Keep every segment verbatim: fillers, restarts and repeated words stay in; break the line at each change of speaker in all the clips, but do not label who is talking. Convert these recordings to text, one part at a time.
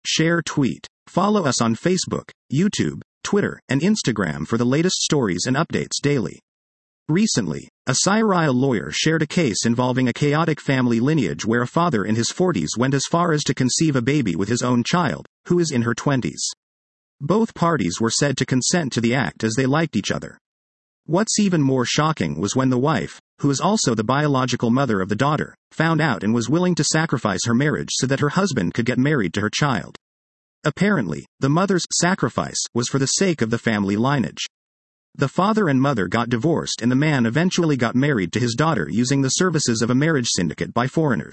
share, tweet. Follow us on Facebook, YouTube, Twitter, and Instagram for the latest stories and updates daily. Recently, a Syria lawyer shared a case involving a chaotic family lineage where a father in his forties went as far as to conceive a baby with his own child, who is in her twenties. Both parties were said to consent to the act as they liked each other. What's even more shocking was when the wife, who is also the biological mother of the daughter, found out and was willing to sacrifice her marriage so that her husband could get married to her child. Apparently, the mother's sacrifice was for the sake of the family lineage. The father and mother got divorced and the man eventually got married to his daughter using the services of a marriage syndicate by foreigners.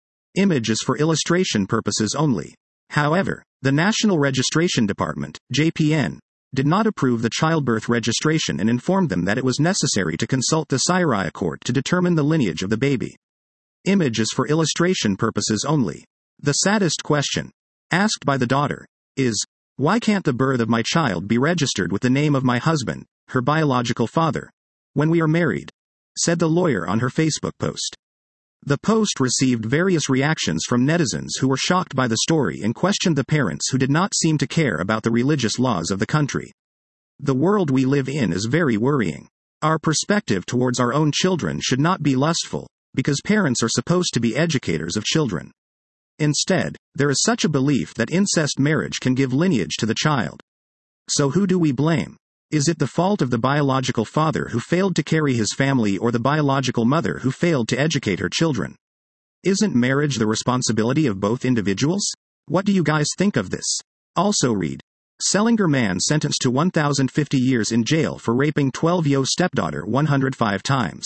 Image is for illustration purposes only. However, the National Registration Department, J P N, did not approve the childbirth registration and informed them that it was necessary to consult the Syria court to determine the lineage of the baby. Image is for illustration purposes only. The saddest question, asked by the daughter, is, why can't the birth of my child be registered with the name of my husband, her biological father, when we are married? Said the lawyer on her Facebook post. The post received various reactions from netizens who were shocked by the story and questioned the parents who did not seem to care about the religious laws of the country. The world we live in is very worrying. Our perspective towards our own children should not be lustful, because parents are supposed to be educators of children. Instead, there is such a belief that incest marriage can give lineage to the child. So who do we blame? Is it the fault of the biological father who failed to carry his family or the biological mother who failed to educate her children? Isn't marriage the responsibility of both individuals? What do you guys think of this? Also read, Selinger man sentenced to one thousand fifty years in jail for raping twelve-year-old stepdaughter one hundred five times.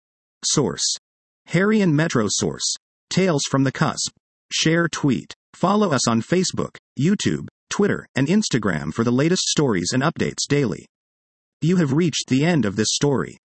Source: Harry and Metro. Source: Tales from the Cusp. Share, tweet. Follow us on Facebook, YouTube, Twitter, and Instagram for the latest stories and updates daily. You have reached the end of this story.